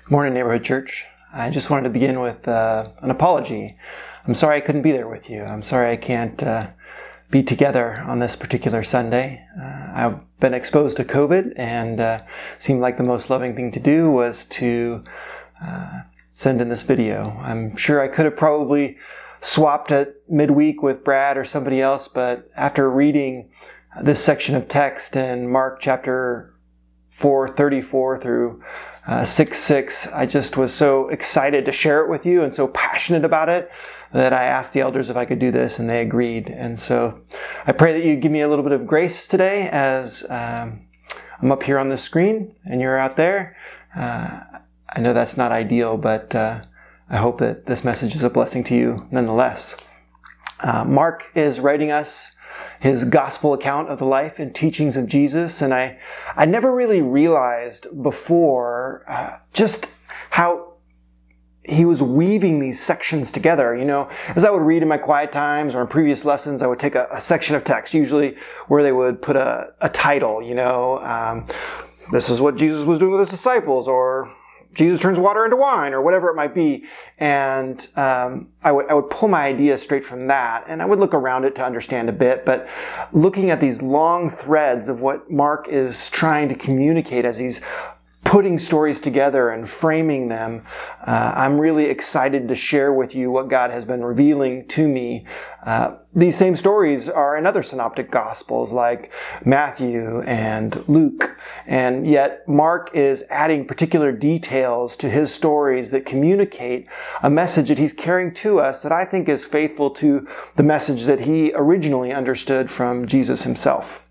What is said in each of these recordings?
Good morning, Neighborhood Church. I just wanted to begin with an apology. I'm sorry I couldn't be there with you. I'm sorry I can't be together on this particular Sunday. I've been exposed to COVID and seemed like the most loving thing to do was to send in this video. I'm sure I could have probably swapped it midweek with Brad or somebody else, but after reading this section of text in Mark chapter 4:34 through 6:6, I just was so excited to share it with you and so passionate about it that I asked the elders if I could do this, and they agreed. And so I pray that you give me a little bit of grace today as I'm up here on the screen and you're out there. I know that's not ideal, but I hope that this message is a blessing to you nonetheless. Mark is writing us his gospel account of the life and teachings of Jesus, and I never really realized before just how he was weaving these sections together. You know, as I would read in my quiet times or in previous lessons, I would take a section of text, usually where they would put a title, this is what Jesus was doing with his disciples, or Jesus turns water into wine, or whatever it might be. And I would pull my idea straight from that, and I would look around it to understand a bit. But looking at these long threads of what Mark is trying to communicate as he's putting stories together and framing them, I'm really excited to share with you what God has been revealing to me. These same stories are in other synoptic gospels like Matthew and Luke, and yet Mark is adding particular details to his stories that communicate a message that he's carrying to us that I think is faithful to the message that he originally understood from Jesus himself.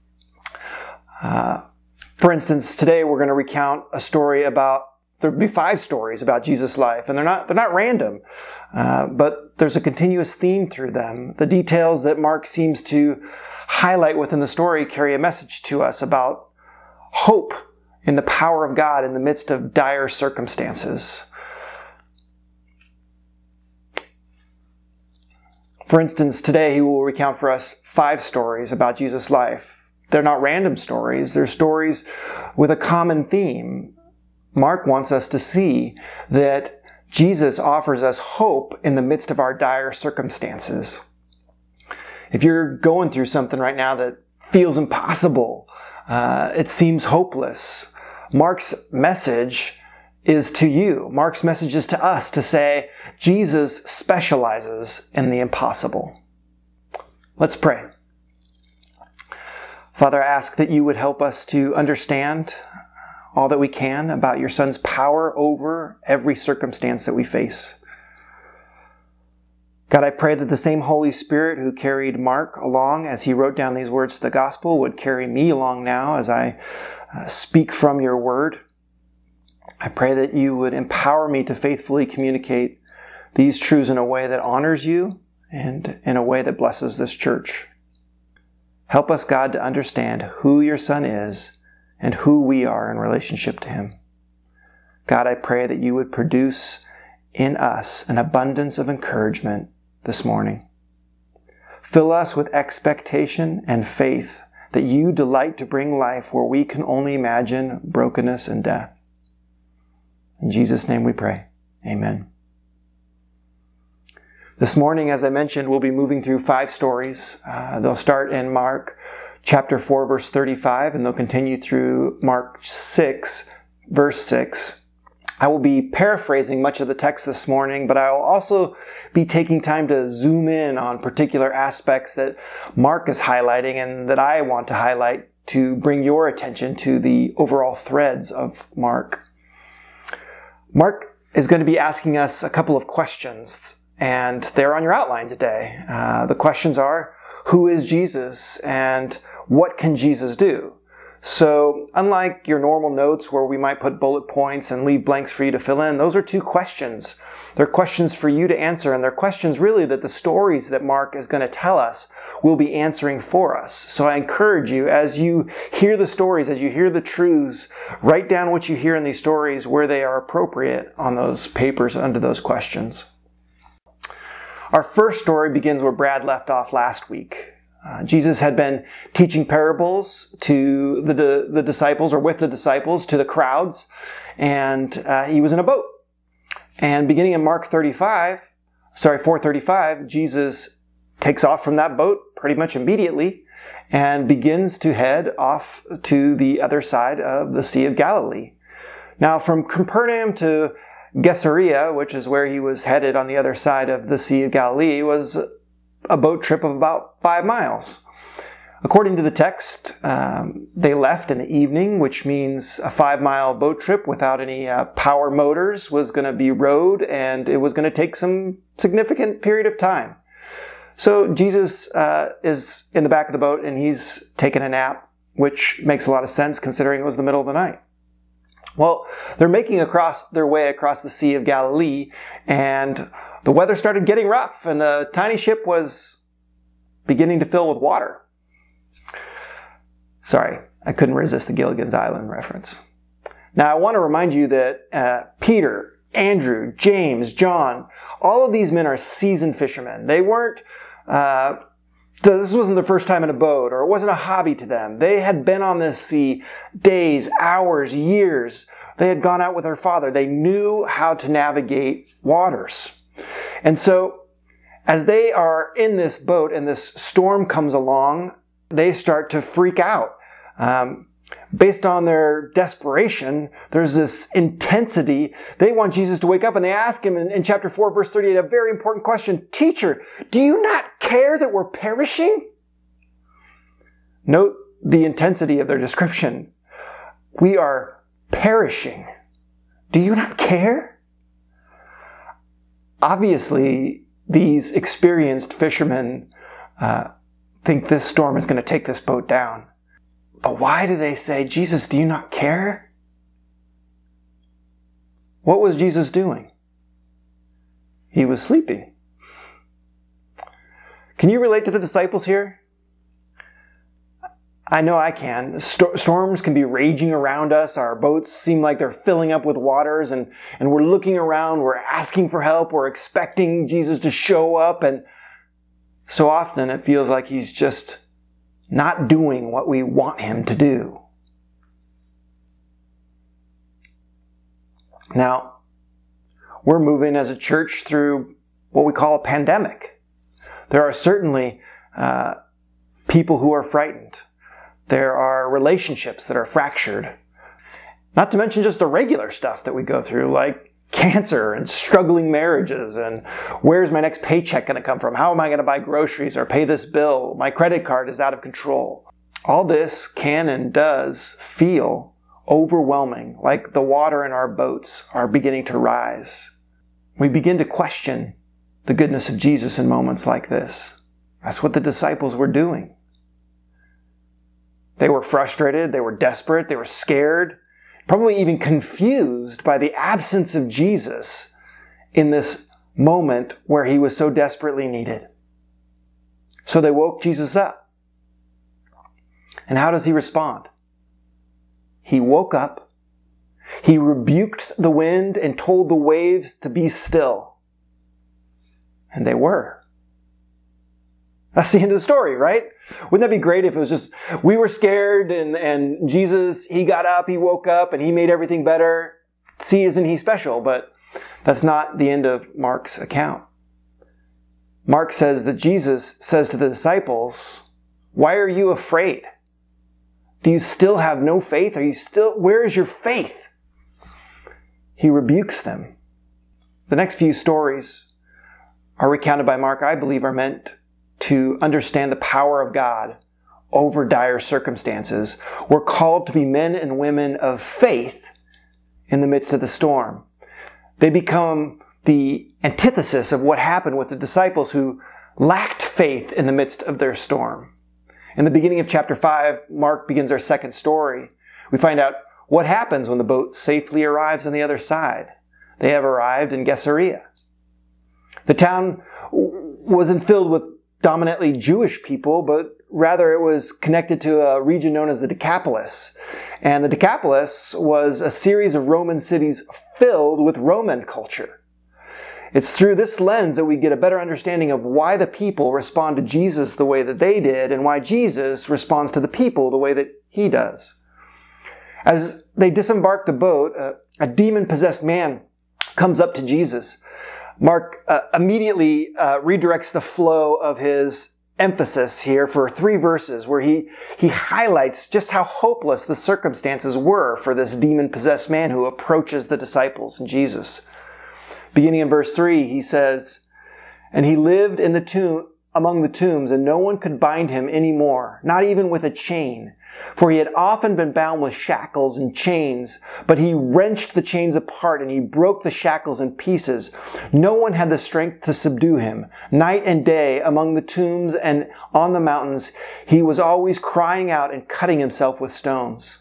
For instance, today we're going to recount a story there'll be 5 stories about Jesus' life, and they're not random, but there's a continuous theme through them. The details that Mark seems to highlight within the story carry a message to us about hope in the power of God in the midst of dire circumstances. For instance, today he will recount for us 5 stories about Jesus' life. They're not random stories. They're stories with a common theme. Mark wants us to see that Jesus offers us hope in the midst of our dire circumstances. If you're going through something right now that feels impossible, it seems hopeless, Mark's message is to you. Mark's message is to us to say, Jesus specializes in the impossible. Let's pray. Father, I ask that you would help us to understand all that we can about your Son's power over every circumstance that we face. God, I pray that the same Holy Spirit who carried Mark along as he wrote down these words to the gospel would carry me along now as I speak from your word. I pray that you would empower me to faithfully communicate these truths in a way that honors you and in a way that blesses this church. Help us, God, to understand who your Son is and who we are in relationship to him. God, I pray that you would produce in us an abundance of encouragement this morning. Fill us with expectation and faith that you delight to bring life where we can only imagine brokenness and death. In Jesus' name we pray. Amen. This morning, as I mentioned, we'll be moving through 5 stories. They'll start in Mark chapter 4, verse 35, and they'll continue through Mark 6, verse 6. I will be paraphrasing much of the text this morning, but I will also be taking time to zoom in on particular aspects that Mark is highlighting and that I want to highlight to bring your attention to the overall threads of Mark. Mark is going to be asking us a couple of questions, and they're on your outline today. The questions are, who is Jesus and what can Jesus do? So unlike your normal notes where we might put bullet points and leave blanks for you to fill in, those are 2 questions. They're questions for you to answer, and they're questions really that the stories that Mark is going to tell us will be answering for us. So I encourage you, as you hear the stories, as you hear the truths, write down what you hear in these stories where they are appropriate on those papers under those questions. Our first story begins where Brad left off last week. Jesus had been teaching parables to the disciples, or with the disciples, to the crowds, and he was in a boat. And beginning in Mark 4:35, Jesus takes off from that boat pretty much immediately and begins to head off to the other side of the Sea of Galilee. Now, from Capernaum to Caesarea, which is where he was headed on the other side of the Sea of Galilee, was a boat trip of about 5 miles. According to the text, they left in the evening, which means a 5-mile boat trip without any power motors was going to be rowed, and it was going to take some significant period of time. So Jesus is in the back of the boat, and he's taking a nap, which makes a lot of sense considering it was the middle of the night. Well, they're making their way across the Sea of Galilee, and the weather started getting rough, and the tiny ship was beginning to fill with water. Sorry, I couldn't resist the Gilligan's Island reference. Now, I want to remind you that Peter, Andrew, James, John, all of these men are seasoned fishermen. They weren't, this wasn't their first time in a boat, or it wasn't a hobby to them. They had been on this sea days, hours, years. They had gone out with their father. They knew how to navigate waters. And so, as they are in this boat and this storm comes along, they start to freak out. Based on their desperation, there's this intensity. They want Jesus to wake up, and they ask him in chapter 4, verse 38, a very important question. Teacher, do you not care that we're perishing? Note the intensity of their description. We are perishing. Do you not care? Obviously, these experienced fishermen think this storm is going to take this boat down. But why do they say, Jesus, do you not care? What was Jesus doing? He was sleeping. Can you relate to the disciples here? I know I can. Storms can be raging around us. Our boats seem like they're filling up with waters, and we're looking around, we're asking for help, we're expecting Jesus to show up, and so often it feels like he's just not doing what we want him to do. Now, we're moving as a church through what we call a pandemic. There are certainly people who are frightened. There are relationships that are fractured. Not to mention just the regular stuff that we go through, like cancer and struggling marriages and where's my next paycheck going to come from? How am I going to buy groceries or pay this bill? My credit card is out of control. All this can and does feel overwhelming, like the water in our boats are beginning to rise. We begin to question the goodness of Jesus in moments like this. That's what the disciples were doing. They were frustrated, they were desperate, they were scared, probably even confused by the absence of Jesus in this moment where he was so desperately needed. So they woke Jesus up. And how does he respond? He woke up, he rebuked the wind and told the waves to be still. And they were. That's the end of the story, right? Wouldn't that be great if it was just, we were scared and Jesus, he got up, he woke up, and he made everything better. See, isn't he special? But that's not the end of Mark's account. Mark says that Jesus says to the disciples, why are you afraid? Do you still have no faith? Where is your faith? He rebukes them. The next few stories are recounted by Mark, I believe, are meant to understand the power of God over dire circumstances. We're called to be men and women of faith in the midst of the storm. They become the antithesis of what happened with the disciples who lacked faith in the midst of their storm. In the beginning of chapter 5, Mark begins our second story. We find out what happens when the boat safely arrives on the other side. They have arrived in Caesarea. The town wasn't filled with dominantly Jewish people, but rather it was connected to a region known as the Decapolis. And the Decapolis was a series of Roman cities filled with Roman culture. It's through this lens that we get a better understanding of why the people respond to Jesus the way that they did and why Jesus responds to the people the way that he does. As they disembark the boat, a demon-possessed man comes up to Jesus. Mark immediately redirects the flow of his emphasis here for 3 verses where he highlights just how hopeless the circumstances were for this demon-possessed man who approaches the disciples and Jesus. Beginning in verse 3, he says, "And he lived in the tomb, among the tombs, and no one could bind him any more, not even with a chain. For he had often been bound with shackles and chains, but he wrenched the chains apart and he broke the shackles in pieces. No one had the strength to subdue him. Night and day among the tombs and on the mountains, he was always crying out and cutting himself with stones."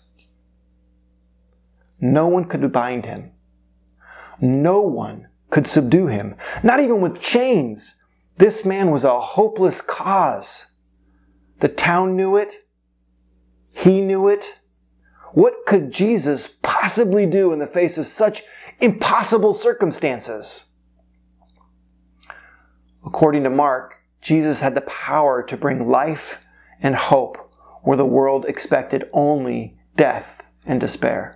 No one could bind him. No one could subdue him, not even with chains. This man was a hopeless cause. The town knew it. He knew it. What could Jesus possibly do in the face of such impossible circumstances? According to Mark, Jesus had the power to bring life and hope where the world expected only death and despair.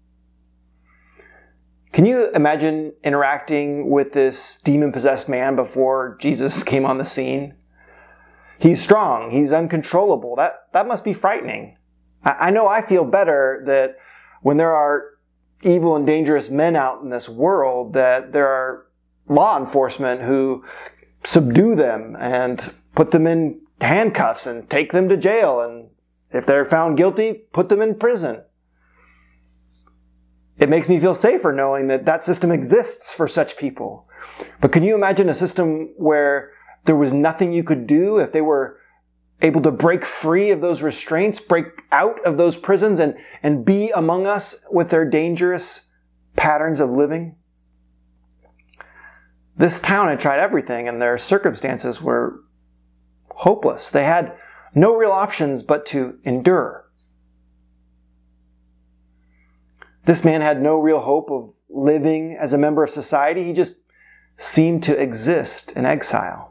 Can you imagine interacting with this demon-possessed man before Jesus came on the scene? He's strong. He's uncontrollable. That must be frightening. I know I feel better that when there are evil and dangerous men out in this world, that there are law enforcement who subdue them and put them in handcuffs and take them to jail. And if they're found guilty, put them in prison. It makes me feel safer knowing that that system exists for such people. But can you imagine a system where there was nothing you could do if they were able to break free of those restraints, break out of those prisons and be among us with their dangerous patterns of living? This town had tried everything and their circumstances were hopeless. They had no real options but to endure. This man had no real hope of living as a member of society. He just seemed to exist in exile.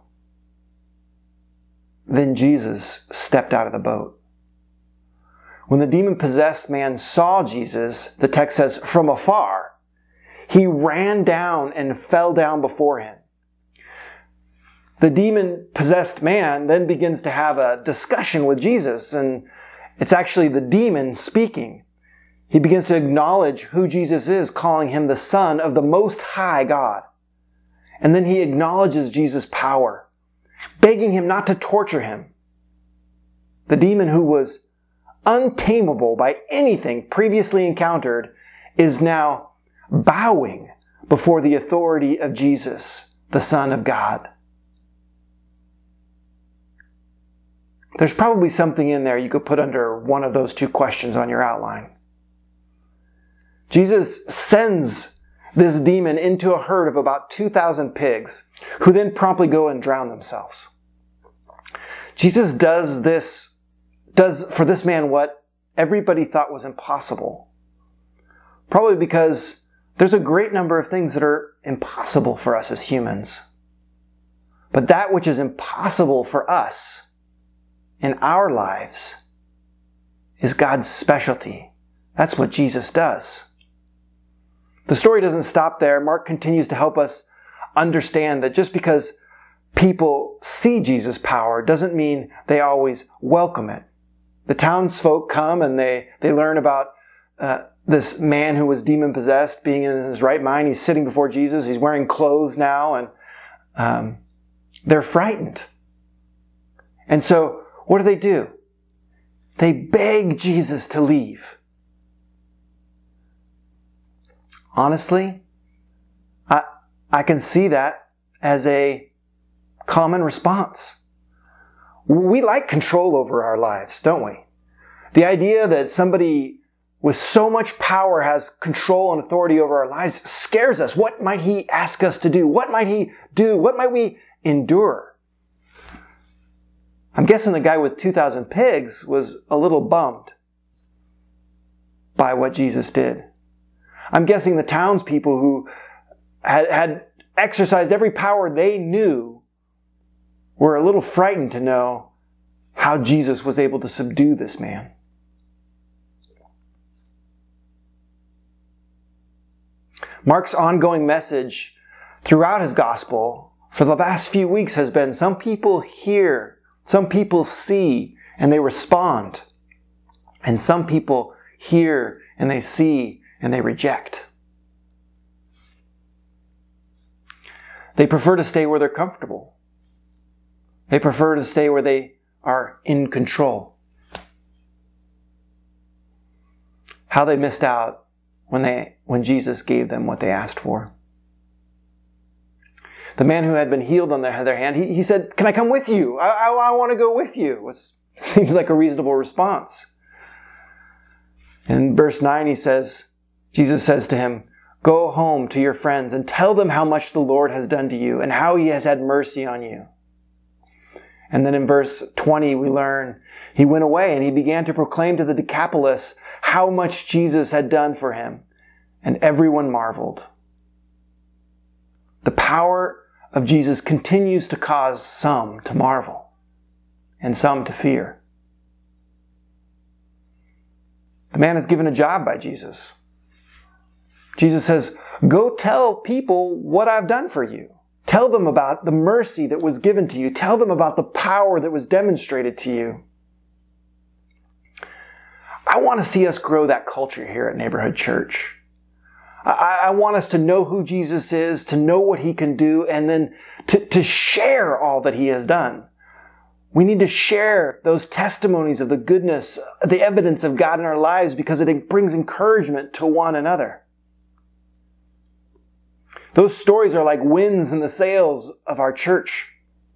Then Jesus stepped out of the boat. When the demon-possessed man saw Jesus, the text says, from afar, he ran down and fell down before him. The demon-possessed man then begins to have a discussion with Jesus, and it's actually the demon speaking. He begins to acknowledge who Jesus is, calling him the Son of the Most High God. And then he acknowledges Jesus' power, begging him not to torture him. The demon, who was untamable by anything previously encountered, is now bowing before the authority of Jesus, the Son of God. There's probably something in there you could put under one of those 2 questions on your outline. Jesus sends this demon into a herd of about 2,000 pigs, who then promptly go and drown themselves. Jesus does for this man what everybody thought was impossible. Probably because there's a great number of things that are impossible for us as humans. But that which is impossible for us in our lives is God's specialty. That's what Jesus does. The story doesn't stop there. Mark continues to help us understand that just because people see Jesus' power doesn't mean they always welcome it. The townsfolk come and they learn about this man who was demon-possessed being in his right mind. He's sitting before Jesus. He's wearing clothes now, and they're frightened. And so what do? They beg Jesus to leave. Honestly, I can see that as a common response. We like control over our lives, don't we? The idea that somebody with so much power has control and authority over our lives scares us. What might he ask us to do? What might he do? What might we endure? I'm guessing the guy with 2,000 pigs was a little bummed by what Jesus did. I'm guessing the townspeople who had exercised every power they knew, were a little frightened to know how Jesus was able to subdue this man. Mark's ongoing message throughout his gospel for the last few weeks has been some people hear, some people see, and they respond. And some people hear and they see and they reject. They prefer to stay where they're comfortable. They prefer to stay where they are in control. How they missed out when Jesus gave them what they asked for. The man who had been healed on the other hand, he said, "Can I come with you? I want to go with you." Which seems like a reasonable response. In verse 9 Jesus says to him, "Go home to your friends and tell them how much the Lord has done to you and how he has had mercy on you." And then in verse 20 we learn, he went away and he began to proclaim to the Decapolis how much Jesus had done for him. And everyone marveled. The power of Jesus continues to cause some to marvel and some to fear. The man is given a job by Jesus. Jesus says, "Go tell people what I've done for you. Tell them about the mercy that was given to you. Tell them about the power that was demonstrated to you." I want to see us grow that culture here at Neighborhood Church. I want us to know who Jesus is, to know what he can do, and then to share all that he has done. We need to share those testimonies of the goodness, the evidence of God in our lives, because it brings encouragement to one another. Those stories are like winds in the sails of our church.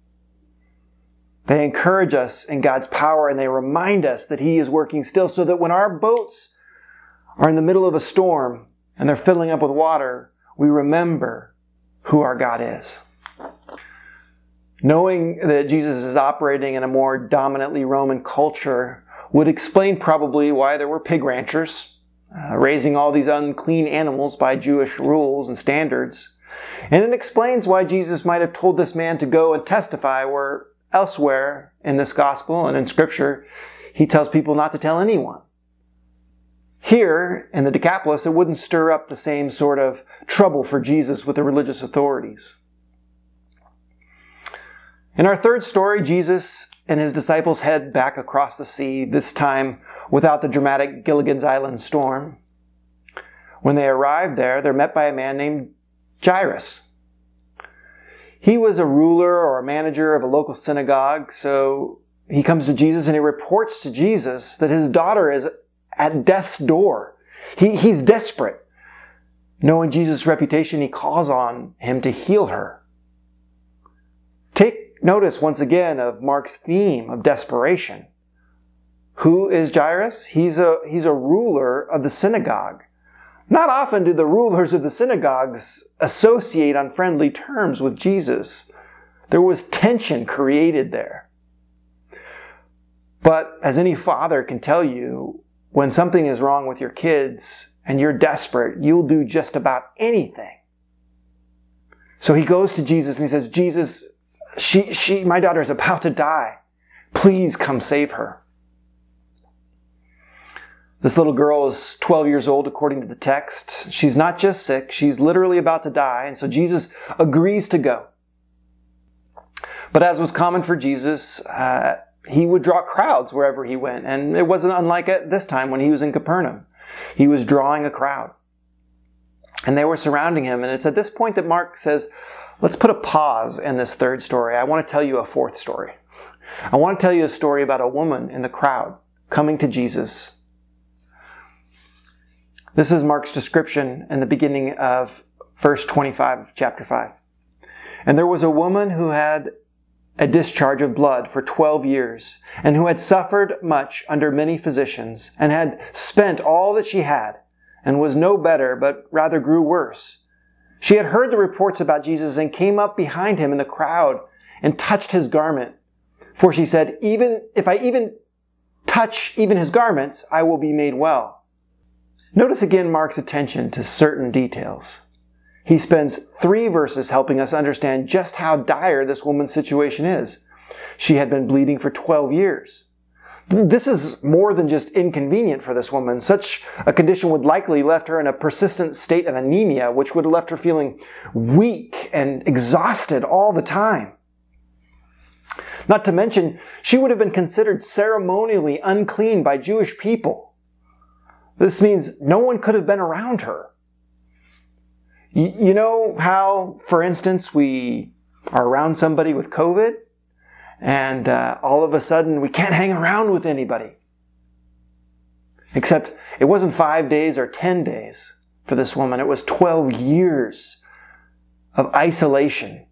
They encourage us in God's power and they remind us that he is working still, so that when our boats are in the middle of a storm and they're filling up with water, we remember who our God is. Knowing that Jesus is operating in a more dominantly Roman culture would explain probably why there were pig ranchers raising all these unclean animals by Jewish rules and standards. And it explains why Jesus might have told this man to go and testify, where elsewhere in this gospel and in Scripture, he tells people not to tell anyone. Here in the Decapolis, it wouldn't stir up the same sort of trouble for Jesus with the religious authorities. In our third story, Jesus and his disciples head back across the sea, this time without the dramatic Gilligan's Island storm. When they arrive there, they're met by a man named Jairus. He was a ruler or a manager of a local synagogue, so he comes to Jesus and he reports to Jesus that his daughter is at death's door. He's desperate. Knowing Jesus' reputation, he calls on him to heal her. Take notice once again of Mark's theme of desperation. Who is Jairus? He's a ruler of the synagogue. Not often do the rulers of the synagogues associate on friendly terms with Jesus. There was tension created there. But as any father can tell you, when something is wrong with your kids and you're desperate, you'll do just about anything. So he goes to Jesus and he says, "Jesus, my daughter is about to die. Please come save her." This little girl is 12 years old according to the text. She's not just sick, she's literally about to die. And so Jesus agrees to go. But as was common for Jesus, he would draw crowds wherever he went. And it wasn't unlike at this time when he was in Capernaum. He was drawing a crowd. And they were surrounding him. And it's at this point that Mark says, let's put a pause in this third story. I want to tell you a fourth story. I want to tell you a story about a woman in the crowd coming to Jesus. This is Mark's description in the beginning of verse 25 of chapter 5. "And there was a woman who had a discharge of blood for 12 years, and who had suffered much under many physicians, and had spent all that she had, and was no better, but rather grew worse. She had heard the reports about Jesus and came up behind him in the crowd and touched his garment. For she said, if I touch even his garments, I will be made well." Notice again Mark's attention to certain details. he spends 3 verses helping us understand just how dire this woman's situation is. She had been bleeding for 12 years. This is more than just inconvenient for this woman. Such a condition would likely left her in a persistent state of anemia, which would have left her feeling weak and exhausted all the time. Not to mention, she would have been considered ceremonially unclean by Jewish people. This means no one could have been around her. You know how, for instance, we are around somebody with COVID, and all of a sudden we can't hang around with anybody. Except it wasn't 5 days or 10 days for this woman. It was 12 years of isolation,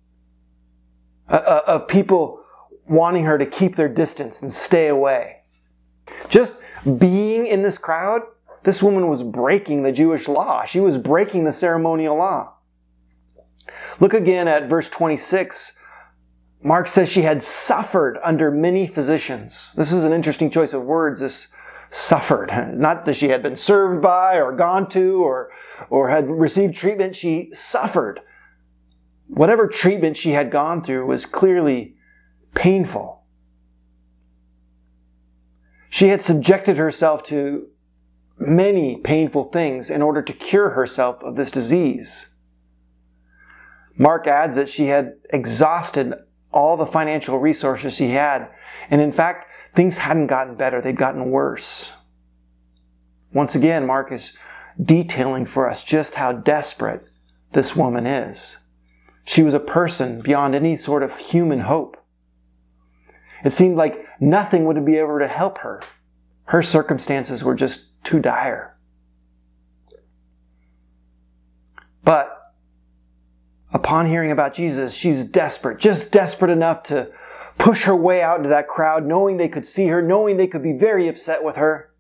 of people wanting her to keep their distance and stay away. Just being in this crowd, this woman was breaking the Jewish law. She was breaking the ceremonial law. Look again at verse 26. Mark says she had suffered under many physicians. This is an interesting choice of words, this suffered. Not that she had been served by or gone to or had received treatment. She suffered. Whatever treatment she had gone through was clearly painful. She had subjected herself to many painful things in order to cure herself of this disease. Mark adds that she had exhausted all the financial resources she had. And in fact, things hadn't gotten better. They'd gotten worse. Once again, Mark is detailing for us just how desperate this woman is. She was a person beyond any sort of human hope. It seemed like nothing would be able to help her. Her circumstances were just too dire. But upon hearing about Jesus, she's desperate, just desperate enough to push her way out into that crowd, knowing they could see her, knowing they could be very upset with her.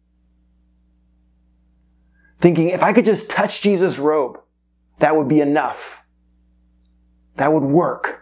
Thinking, if I could just touch Jesus' robe, that would be enough. That would work.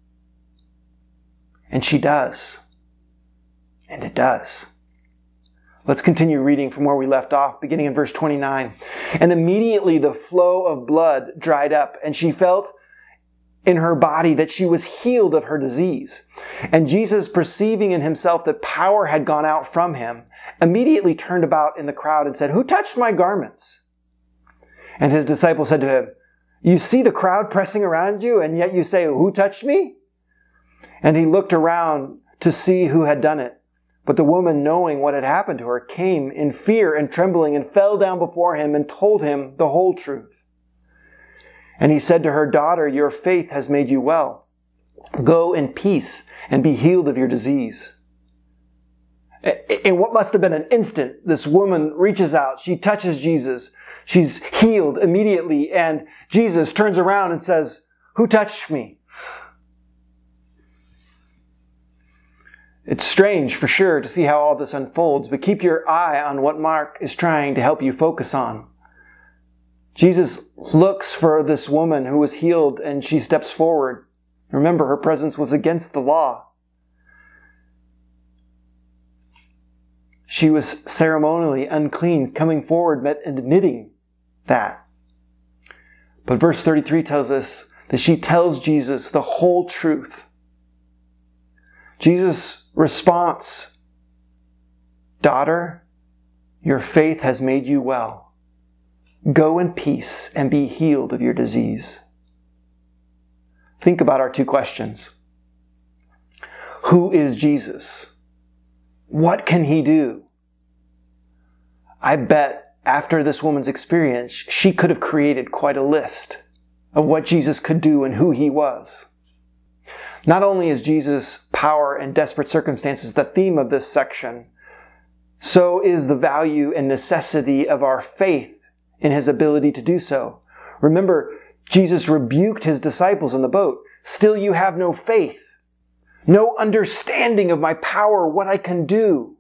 And she does. And it does. Let's continue reading from where we left off, beginning in verse 29. And immediately the flow of blood dried up, and she felt in her body that she was healed of her disease. And Jesus, perceiving in himself that power had gone out from him, immediately turned about in the crowd and said, "Who touched my garments?" And his disciples said to him, "You see the crowd pressing around you, and yet you say, 'Who touched me?'" And he looked around to see who had done it. But the woman, knowing what had happened to her, came in fear and trembling and fell down before him and told him the whole truth. And he said to her, "Daughter, your faith has made you well. Go in peace and be healed of your disease." In what must have been an instant, this woman reaches out. She touches Jesus. She's healed immediately. And Jesus turns around and says, "Who touched me?" It's strange, for sure, to see how all this unfolds, but keep your eye on what Mark is trying to help you focus on. Jesus looks for this woman who was healed, and she steps forward. Remember, her presence was against the law. She was ceremonially unclean, coming forward and admitting that. But verse 33 tells us that she tells Jesus the whole truth. Jesus' response, "Daughter, your faith has made you well. Go in peace and be healed of your disease." Think about our two questions. Who is Jesus? What can he do? I bet after this woman's experience, she could have created quite a list of what Jesus could do and who he was. Not only is Jesus' power and desperate circumstances the theme of this section, so is the value and necessity of our faith in his ability to do so. Remember, Jesus rebuked his disciples in the boat. "Still you have no faith, no understanding of my power, what I can do."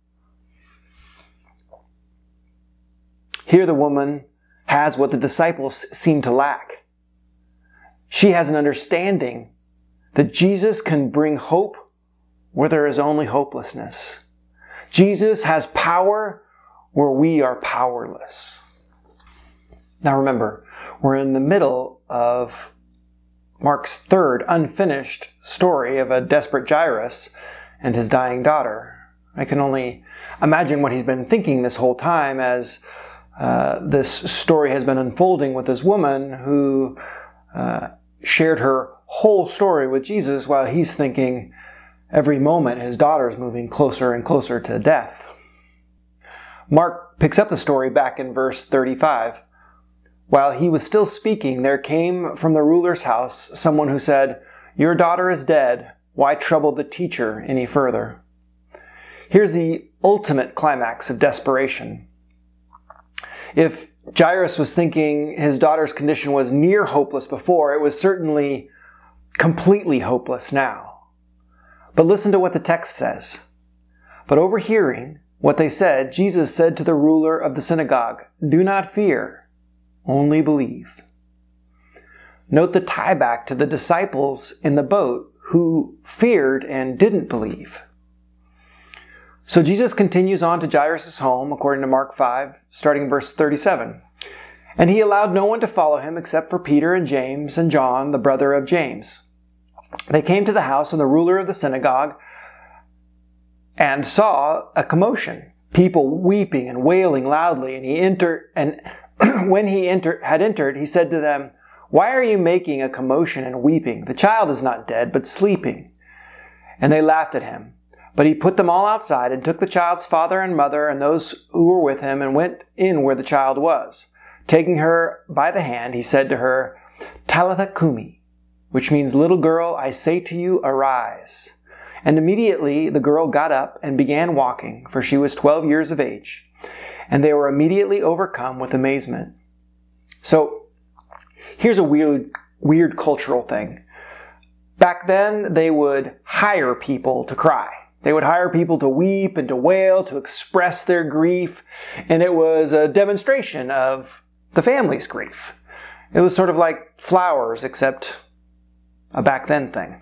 Here the woman has what the disciples seem to lack. She has an understanding that Jesus can bring hope where there is only hopelessness. Jesus has power where we are powerless. Now remember, We're in the middle of Mark's third unfinished story of a desperate Jairus and his dying daughter. I can only imagine what he's been thinking this whole time as this story has been unfolding with this woman who shared her whole story with Jesus while he's thinking every moment his daughter is moving closer and closer to death. Mark picks up the story back in verse 35. While he was still speaking, there came from the ruler's house someone who said, "Your daughter is dead. Why trouble the teacher any further?" Here's the ultimate climax of desperation. If Jairus was thinking his daughter's condition was near hopeless before, it was certainly completely hopeless now. But listen to what the text says. But overhearing what they said, Jesus said to the ruler of the synagogue, "Do not fear. Only believe." Note the tie back to the disciples in the boat who feared and didn't believe. So Jesus continues on to Jairus' home, according to Mark 5, starting in verse 37. And he allowed no one to follow him except for Peter and James and John, the brother of James. They came to the house of the ruler of the synagogue and saw a commotion, people weeping and wailing loudly. And he entered, and when he had entered, he said to them, "Why are you making a commotion and weeping? The child is not dead, but sleeping." And they laughed at him. But he put them all outside and took the child's father and mother and those who were with him and went in where the child was. Taking her by the hand, he said to her, "Talitha cumi," which means, "Little girl, I say to you, arise." And immediately the girl got up and began walking, for she was 12 years of age. And they were immediately overcome with amazement. So here's a weird cultural thing. Back then, they would hire people to cry. They would hire people to weep and to wail, to express their grief. And it was a demonstration of the family's grief. It was sort of like flowers, except a back then thing.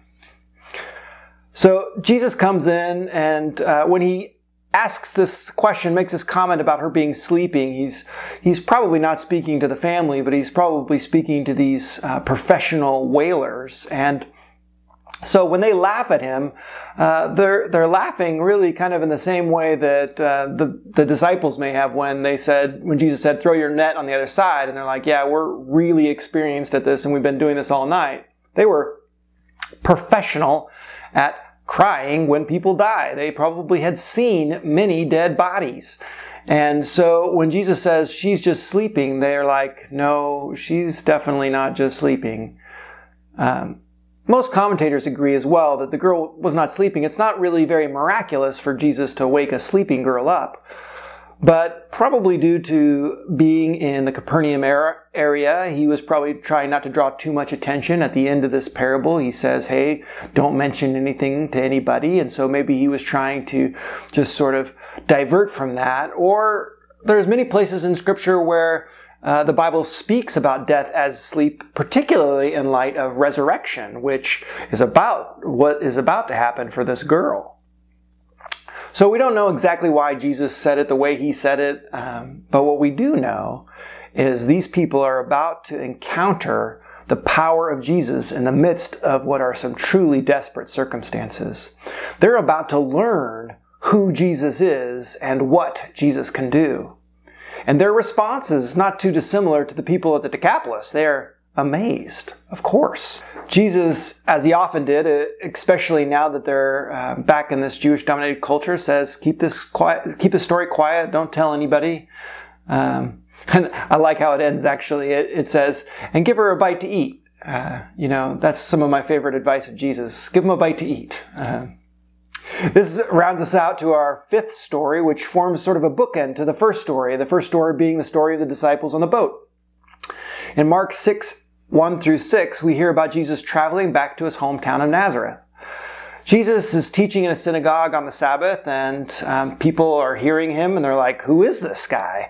So Jesus comes in, and when he asks this question, makes this comment about her being sleeping, he's probably not speaking to the family, but he's probably speaking to these professional wailers. And so when they laugh at him, they're laughing really kind of in the same way that the disciples may have when Jesus said, "Throw your net on the other side," and they're like, "Yeah, we're really experienced at this, and we've been doing this all night." They were professional at crying when people die. They probably had seen many dead bodies. And so when Jesus says she's just sleeping, they're like, "No, she's definitely not just sleeping." Most commentators agree as well that the girl was not sleeping. It's not really very miraculous for Jesus to wake a sleeping girl up. But probably due to being in the Capernaum area, he was probably trying not to draw too much attention. At the end of this parable, he says, "Hey, don't mention anything to anybody." And so maybe he was trying to just sort of divert from that. Or there's many places in Scripture where the Bible speaks about death as sleep, particularly in light of resurrection, which is about what is about to happen for this girl. So we don't know exactly why Jesus said it the way he said it, but what we do know is these people are about to encounter the power of Jesus in the midst of what are some truly desperate circumstances. They're about to learn who Jesus is and what Jesus can do. And their response is not too dissimilar to the people at the Decapolis. They're amazed, of course. Jesus, as he often did, especially now that they're back in this Jewish-dominated culture, says, keep this story quiet, don't tell anybody. And I like how it ends, actually. It says, "And give her a bite to eat." That's some of my favorite advice of Jesus. Give them a bite to eat. This rounds us out to our fifth story, which forms sort of a bookend to the first story being the story of the disciples on the boat. In Mark 6:1-6, we hear about Jesus traveling back to his hometown of Nazareth. Jesus is teaching in a synagogue on the Sabbath, and people are hearing him, and they're like, "Who is this guy?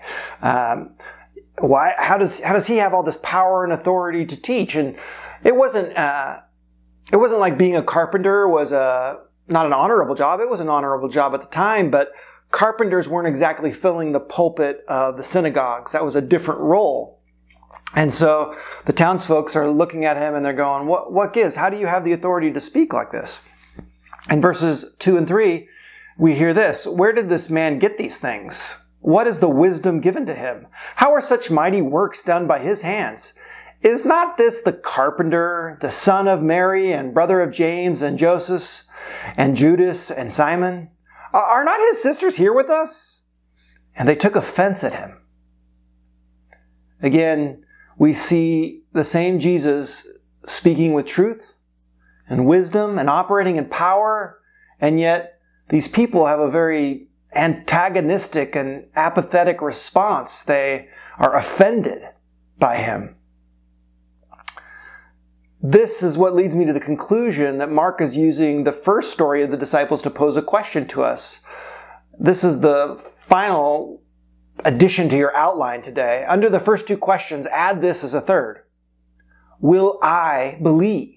How does he have all this power and authority to teach?" And it wasn't like being a carpenter was not an honorable job. It was an honorable job at the time, but carpenters weren't exactly filling the pulpit of the synagogues. That was a different role. And so the townsfolk are looking at him and they're going, what gives? How do you have the authority to speak like this? In verses 2 and 3, we hear this. Where did this man get these things? What is the wisdom given to him? How are such mighty works done by his hands? Is not this the carpenter, the son of Mary and brother of James and Joseph and Judas and Simon? Are not his sisters here with us? And they took offense at him. Again, we see the same Jesus speaking with truth and wisdom and operating in power, and yet these people have a very antagonistic and apathetic response. They are offended by him. This is what leads me to the conclusion that Mark is using the first story of the disciples to pose a question to us. This is the final addition to your outline today. Under the first two questions, add this as a third. Will I believe?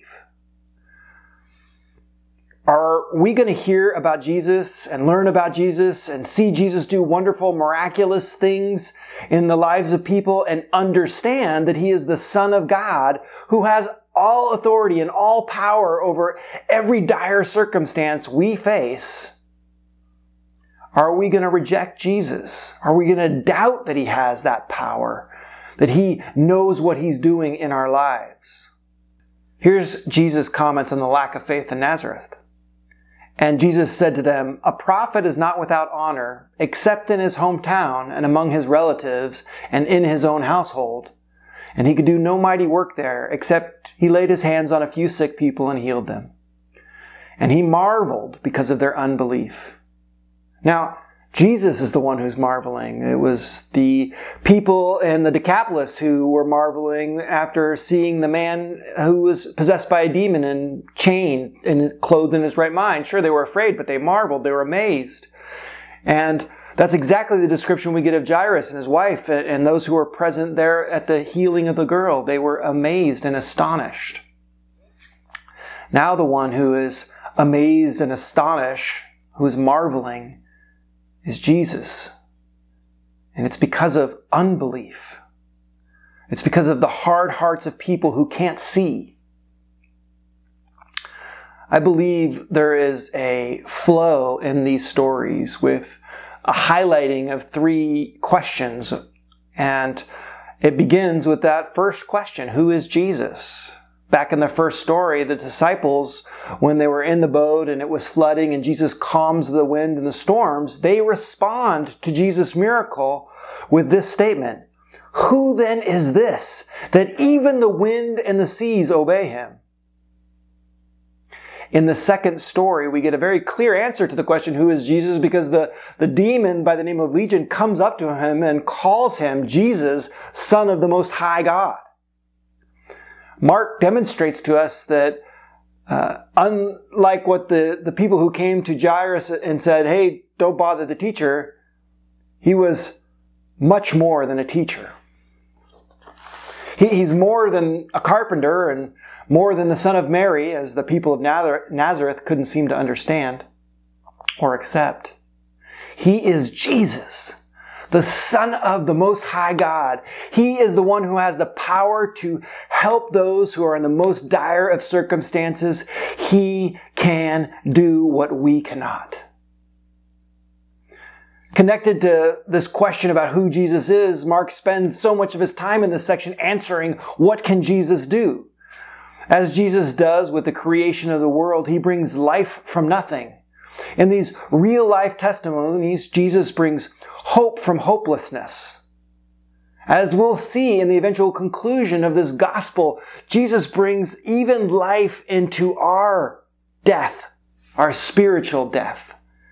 Are we going to hear about Jesus and learn about Jesus and see Jesus do wonderful, miraculous things in the lives of people and understand that He is the Son of God who has all authority and all power over every dire circumstance we face? Are we going to reject Jesus? Are we going to doubt that He has that power, that He knows what He's doing in our lives? Here's Jesus' comments on the lack of faith in Nazareth. And Jesus said to them, "A prophet is not without honor, except in his hometown and among his relatives and in his own household. And he could do no mighty work there, except he laid his hands on a few sick people and healed them. And he marveled because of their unbelief." Now, Jesus is the one who's marveling. It was the people in the Decapolis who were marveling after seeing the man who was possessed by a demon and chained and clothed in his right mind. Sure, they were afraid, but they marveled. They were amazed. And that's exactly the description we get of Jairus and his wife and those who were present there at the healing of the girl. They were amazed and astonished. Now the one who is amazed and astonished, who is marveling, is Jesus. And it's because of unbelief. It's because of the hard hearts of people who can't see. I believe there is a flow in these stories with a highlighting of three questions. And it begins with that first question: who is Jesus? Back in the first story, the disciples, when they were in the boat and it was flooding and Jesus calms the wind and the storms, they respond to Jesus' miracle with this statement: "Who then is this, that even the wind and the seas obey him?" In the second story, we get a very clear answer to the question, who is Jesus? Because the demon by the name of Legion comes up to him and calls him Jesus, Son of the Most High God. Mark demonstrates to us that unlike what the people who came to Jairus and said, "Hey, don't bother the teacher," he was much more than a teacher. He's more than a carpenter and more than the son of Mary, as the people of Nazareth couldn't seem to understand or accept. He is Jesus, the Son of the Most High God. He is the one who has the power to help those who are in the most dire of circumstances. He can do what we cannot. Connected to this question about who Jesus is, Mark spends so much of his time in this section answering, what can Jesus do? As Jesus does with the creation of the world, He brings life from nothing. In these real-life testimonies, Jesus brings hope from hopelessness. As we'll see in the eventual conclusion of this gospel, Jesus brings even life into our death, our spiritual death.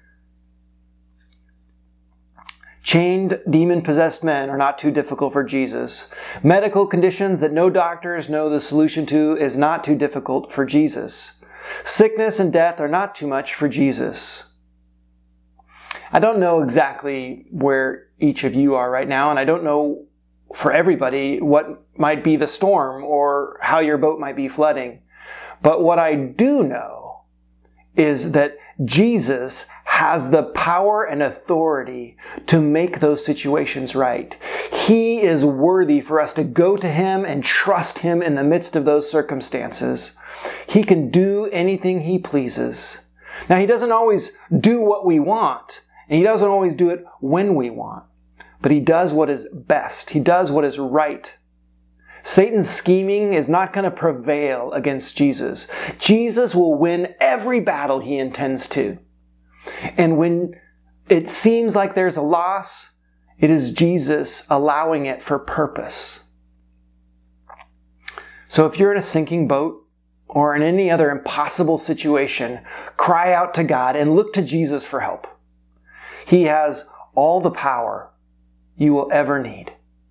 Chained, demon-possessed men are not too difficult for Jesus. Medical conditions that no doctors know the solution to is not too difficult for Jesus. Sickness and death are not too much for Jesus. I don't know exactly where each of you are right now, and I don't know for everybody what might be the storm or how your boat might be flooding. But what I do know is that Jesus has the power and authority to make those situations right. He is worthy for us to go to Him and trust Him in the midst of those circumstances. He can do anything He pleases. Now, He doesn't always do what we want, and He doesn't always do it when we want, but He does what is best. He does what is right. Satan's scheming is not going to prevail against Jesus. Jesus will win every battle He intends to. And when it seems like there's a loss, it is Jesus allowing it for purpose. So if you're in a sinking boat or in any other impossible situation, cry out to God and look to Jesus for help. He has all the power you will ever need.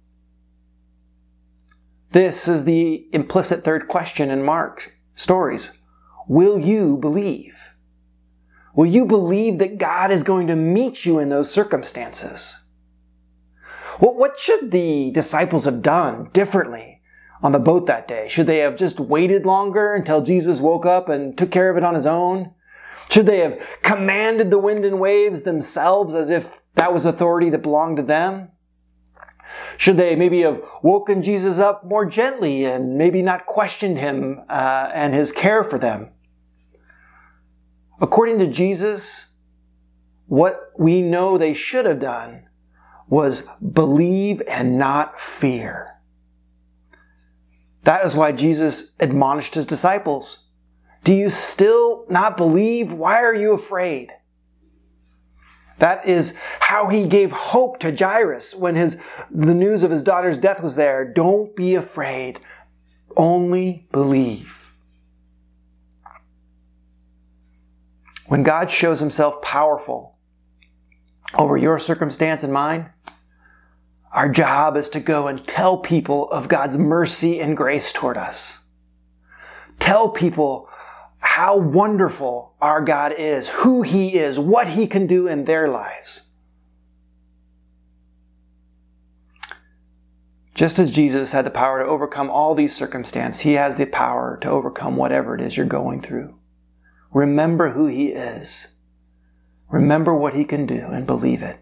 This is the implicit third question in Mark's stories. Will you believe? Will you believe that God is going to meet you in those circumstances? Well, what should the disciples have done differently on the boat that day? Should they have just waited longer until Jesus woke up and took care of it on His own? Should they have commanded the wind and waves themselves as if that was authority that belonged to them? Should they maybe have woken Jesus up more gently and maybe not questioned Him and His care for them? According to Jesus, what we know they should have done was believe and not fear. That is why Jesus admonished His disciples. Do you still not believe? Why are you afraid? That is how He gave hope to Jairus when the news of his daughter's death was there. Don't be afraid. Only believe. When God shows Himself powerful over your circumstance and mine, our job is to go and tell people of God's mercy and grace toward us. Tell people how wonderful our God is, who He is, what He can do in their lives. Just as Jesus had the power to overcome all these circumstances, He has the power to overcome whatever it is you're going through. Remember who He is. Remember what He can do and believe it.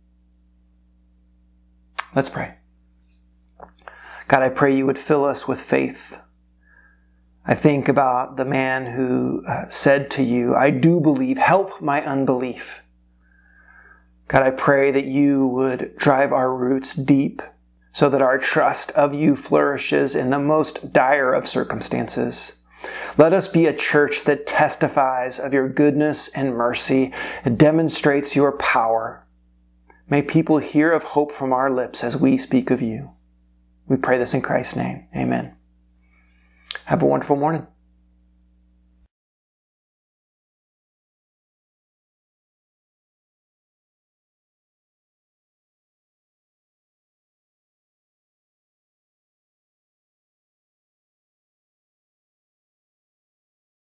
Let's pray. God, I pray You would fill us with faith. I think about the man who said to You, I do believe, help my unbelief. God, I pray that You would drive our roots deep so that our trust of You flourishes in the most dire of circumstances. Let us be a church that testifies of Your goodness and mercy and demonstrates Your power. May people hear of hope from our lips as we speak of You. We pray this in Christ's name. Amen. Have a wonderful morning.